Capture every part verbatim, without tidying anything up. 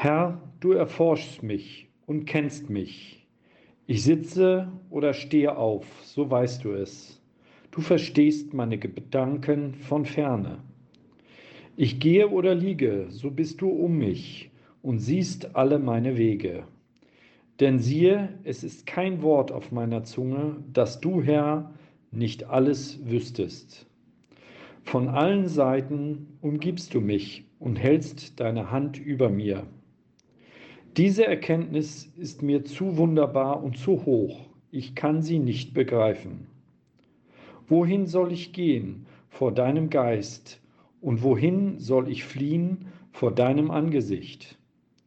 Herr, du erforschst mich und kennst mich. Ich sitze oder stehe auf, so weißt du es. Du verstehst meine Gedanken von ferne. Ich gehe oder liege, so bist du um mich und siehst alle meine Wege. Denn siehe, es ist kein Wort auf meiner Zunge, dass du, Herr, nicht alles wüsstest. Von allen Seiten umgibst du mich und hältst deine Hand über mir. Diese Erkenntnis ist mir zu wunderbar und zu hoch. Ich kann sie nicht begreifen. Wohin soll ich gehen vor deinem Geist und wohin soll ich fliehen vor deinem Angesicht?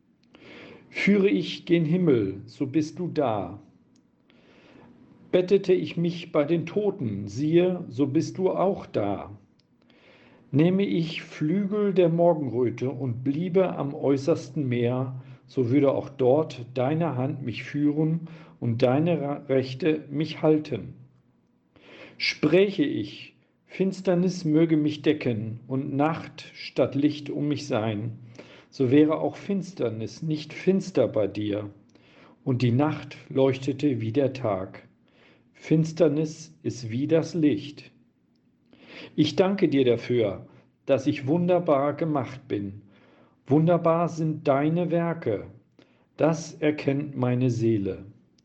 Führe ich gen Himmel, so bist du da. Bettete ich mich bei den Toten, siehe, so bist du auch da. Nehme ich Flügel der Morgenröte und bliebe am äußersten Meer, so würde auch dort deine Hand mich führen und deine Rechte mich halten. Spräche ich, Finsternis möge mich decken und Nacht statt Licht um mich sein, so wäre auch Finsternis nicht finster bei dir, und die Nacht leuchtete wie der Tag. Finsternis ist wie das Licht. Ich danke dir dafür, dass ich wunderbar gemacht bin. Wunderbar sind deine Werke, das erkennt meine Seele.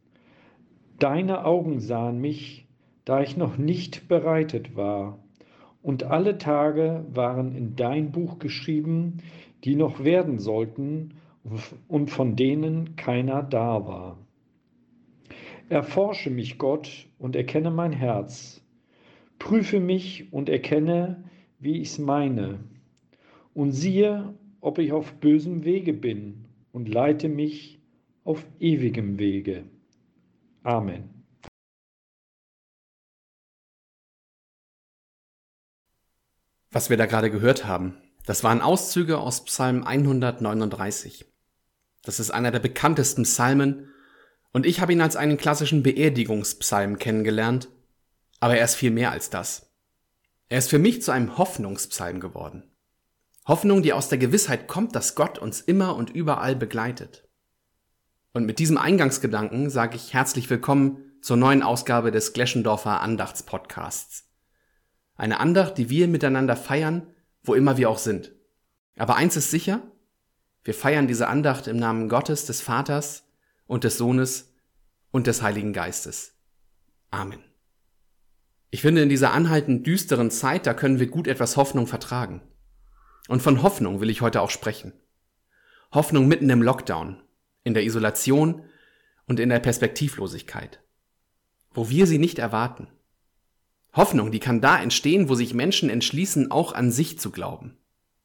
Deine Augen sahen mich, da ich noch nicht bereitet war, und alle Tage waren in dein Buch geschrieben, die noch werden sollten und von denen keiner da war. Erforsche mich, Gott, und erkenne mein Herz. Prüfe mich und erkenne, wie ich's meine. Und siehe, ob ich auf bösem Wege bin, und leite mich auf ewigem Wege. Amen. Was wir da gerade gehört haben, das waren Auszüge aus Psalm hundertneununddreißig. Das ist einer der bekanntesten Psalmen und ich habe ihn als einen klassischen Beerdigungspsalm kennengelernt, aber er ist viel mehr als das. Er ist für mich zu einem Hoffnungspsalm geworden. Hoffnung, die aus der Gewissheit kommt, dass Gott uns immer und überall begleitet. Und mit diesem Eingangsgedanken sage ich herzlich willkommen zur neuen Ausgabe des Gleschendorfer Andachtspodcasts. Eine Andacht, die wir miteinander feiern, wo immer wir auch sind. Aber eins ist sicher, wir feiern diese Andacht im Namen Gottes, des Vaters und des Sohnes und des Heiligen Geistes. Amen. Ich finde, in dieser anhaltend düsteren Zeit, da können wir gut etwas Hoffnung vertragen. Und von Hoffnung will ich heute auch sprechen. Hoffnung mitten im Lockdown, in der Isolation und in der Perspektivlosigkeit, wo wir sie nicht erwarten. Hoffnung, die kann da entstehen, wo sich Menschen entschließen, auch an sich zu glauben.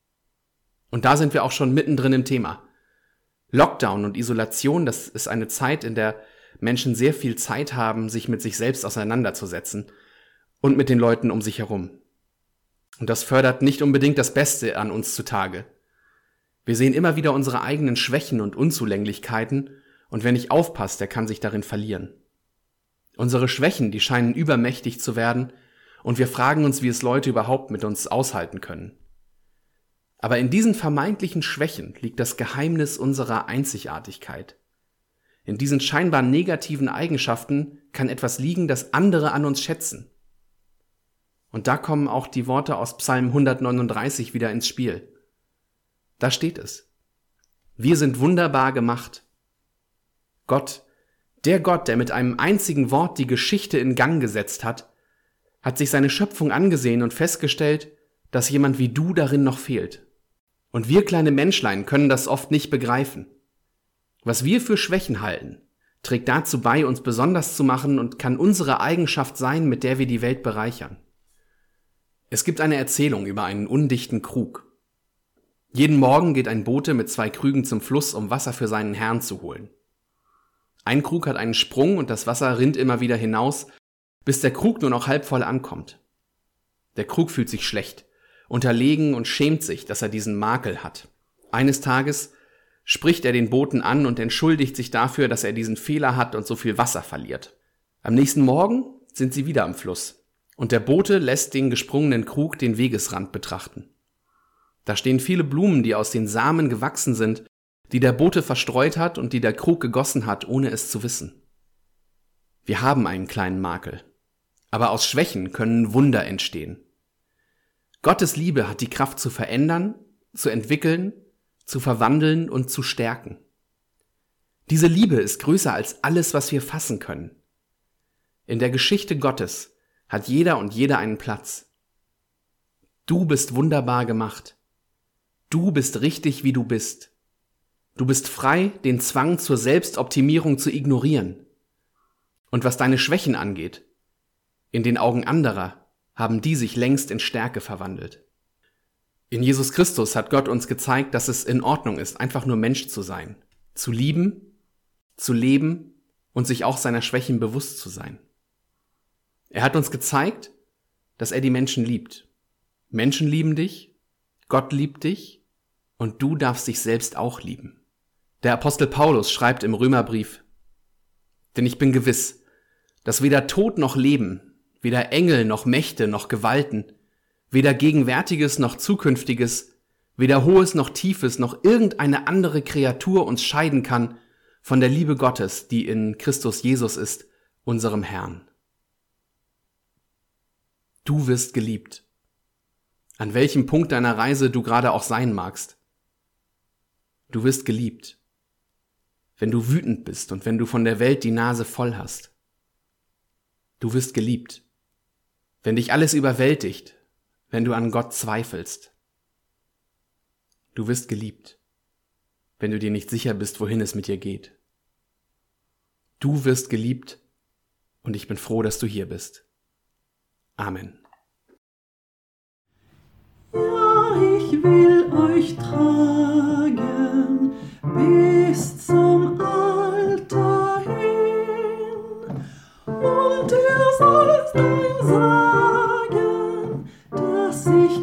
Und da sind wir auch schon mittendrin im Thema. Lockdown und Isolation, das ist eine Zeit, in der Menschen sehr viel Zeit haben, sich mit sich selbst auseinanderzusetzen und mit den Leuten um sich herum. Und das fördert nicht unbedingt das Beste an uns zutage. Wir sehen immer wieder unsere eigenen Schwächen und Unzulänglichkeiten, und wer nicht aufpasst, der kann sich darin verlieren. Unsere Schwächen, die scheinen übermächtig zu werden, und wir fragen uns, wie es Leute überhaupt mit uns aushalten können. Aber in diesen vermeintlichen Schwächen liegt das Geheimnis unserer Einzigartigkeit. In diesen scheinbar negativen Eigenschaften kann etwas liegen, das andere an uns schätzen. Und da kommen auch die Worte aus Psalm hundertneununddreißig wieder ins Spiel. Da steht es: Wir sind wunderbar gemacht. Gott, der Gott, der mit einem einzigen Wort die Geschichte in Gang gesetzt hat, hat sich seine Schöpfung angesehen und festgestellt, dass jemand wie du darin noch fehlt. Und wir kleine Menschlein können das oft nicht begreifen. Was wir für Schwächen halten, trägt dazu bei, uns besonders zu machen und kann unsere Eigenschaft sein, mit der wir die Welt bereichern. Es gibt eine Erzählung über einen undichten Krug. Jeden Morgen geht ein Bote mit zwei Krügen zum Fluss, um Wasser für seinen Herrn zu holen. Ein Krug hat einen Sprung und das Wasser rinnt immer wieder hinaus, bis der Krug nur noch halb voll ankommt. Der Krug fühlt sich schlecht, unterlegen und schämt sich, dass er diesen Makel hat. Eines Tages spricht er den Boten an und entschuldigt sich dafür, dass er diesen Fehler hat und so viel Wasser verliert. Am nächsten Morgen sind sie wieder am Fluss und der Bote lässt den gesprungenen Krug den Wegesrand betrachten. Da stehen viele Blumen, die aus den Samen gewachsen sind, die der Bote verstreut hat und die der Krug gegossen hat, ohne es zu wissen. Wir haben einen kleinen Makel, aber aus Schwächen können Wunder entstehen. Gottes Liebe hat die Kraft zu verändern, zu entwickeln, zu verwandeln und zu stärken. Diese Liebe ist größer als alles, was wir fassen können. In der Geschichte Gottes hat jeder und jede einen Platz. Du bist wunderbar gemacht. Du bist richtig, wie du bist. Du bist frei, den Zwang zur Selbstoptimierung zu ignorieren. Und was deine Schwächen angeht, in den Augen anderer haben die sich längst in Stärke verwandelt. In Jesus Christus hat Gott uns gezeigt, dass es in Ordnung ist, einfach nur Mensch zu sein, zu lieben, zu leben und sich auch seiner Schwächen bewusst zu sein. Er hat uns gezeigt, dass er die Menschen liebt. Menschen lieben dich, Gott liebt dich und du darfst dich selbst auch lieben. Der Apostel Paulus schreibt im Römerbrief: Denn ich bin gewiss, dass weder Tod noch Leben, weder Engel noch Mächte noch Gewalten, weder Gegenwärtiges noch Zukünftiges, weder Hohes noch Tiefes noch irgendeine andere Kreatur uns scheiden kann von der Liebe Gottes, die in Christus Jesus ist, unserem Herrn. Du wirst geliebt. An welchem Punkt deiner Reise du gerade auch sein magst. Du wirst geliebt. Wenn du wütend bist und wenn du von der Welt die Nase voll hast. Du wirst geliebt. Wenn dich alles überwältigt, wenn du an Gott zweifelst. Du wirst geliebt, wenn du dir nicht sicher bist, wohin es mit dir geht. Du wirst geliebt und ich bin froh, dass du hier bist. Amen. Ja, ich will euch tragen bis zum Altar hin, und ihr sollt ihm sagen, dass ich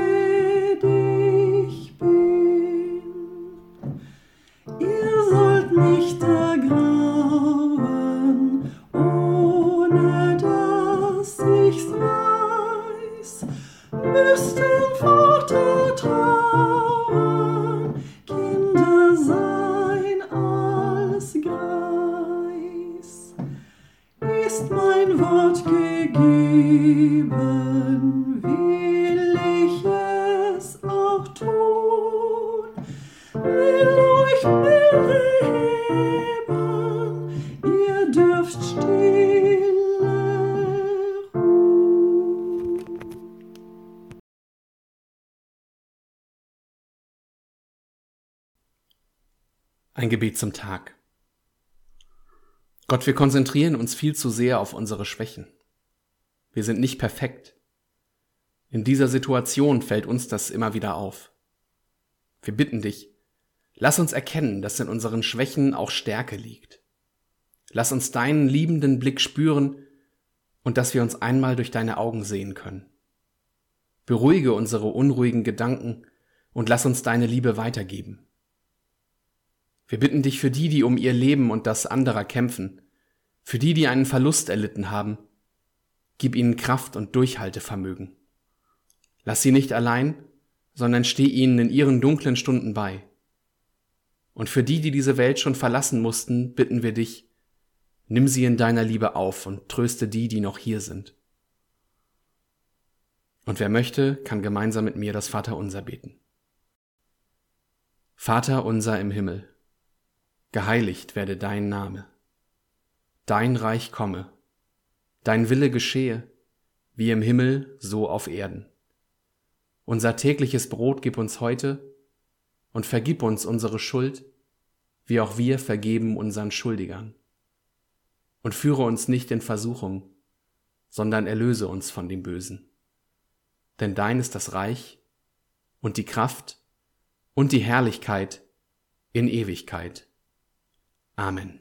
gnädig bin. Ihr sollt nicht ergrauen, ohne dass ich's weiß, müsst dem Vater trauen, Kinder sein als Greis. Ist mein Wort gegeben, will ich es auch tun, will euch milde heben, ihr dürft stille ruhen. Ein Gebet zum Tag. Gott, wir konzentrieren uns viel zu sehr auf unsere Schwächen. Wir sind nicht perfekt. In dieser Situation fällt uns das immer wieder auf. Wir bitten dich, lass uns erkennen, dass in unseren Schwächen auch Stärke liegt. Lass uns deinen liebenden Blick spüren und dass wir uns einmal durch deine Augen sehen können. Beruhige unsere unruhigen Gedanken und lass uns deine Liebe weitergeben. Wir bitten dich für die, die um ihr Leben und das anderer kämpfen, für die, die einen Verlust erlitten haben. Gib ihnen Kraft und Durchhaltevermögen. Lass sie nicht allein, sondern steh ihnen in ihren dunklen Stunden bei. Und für die, die diese Welt schon verlassen mussten, bitten wir dich, nimm sie in deiner Liebe auf und tröste die, die noch hier sind. Und wer möchte, kann gemeinsam mit mir das Vaterunser beten. Vater unser im Himmel, geheiligt werde dein Name. Dein Reich komme, dein Wille geschehe, wie im Himmel, so auf Erden. Unser tägliches Brot gib uns heute und vergib uns unsere Schuld, wie auch wir vergeben unseren Schuldigern. Und führe uns nicht in Versuchung, sondern erlöse uns von dem Bösen. Denn dein ist das Reich und die Kraft und die Herrlichkeit in Ewigkeit. Amen.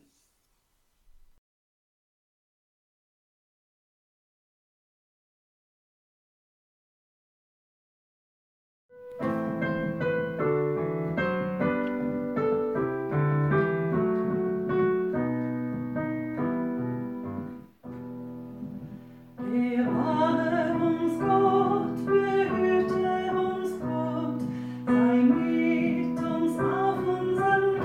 Bewahre uns Gott, behüte uns Gott, sei mit uns auf unseren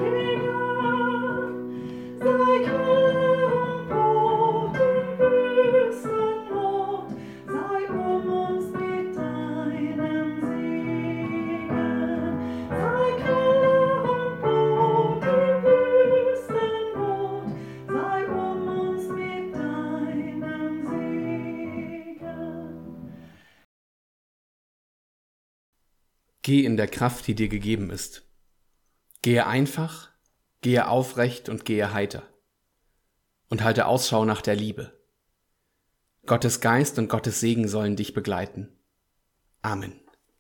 Geh in der Kraft, die dir gegeben ist. Gehe einfach, gehe aufrecht und gehe heiter. Und halte Ausschau nach der Liebe. Gottes Geist und Gottes Segen sollen dich begleiten. Amen.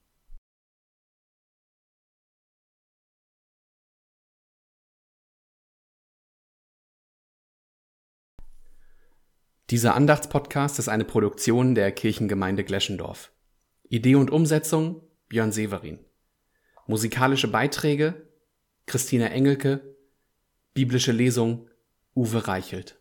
Dieser Andachtspodcast ist eine Produktion der Kirchengemeinde Gleschendorf. Idee und Umsetzung Björn Severin. Musikalische Beiträge Christina Engelke. Biblische Lesung Uwe Reichelt.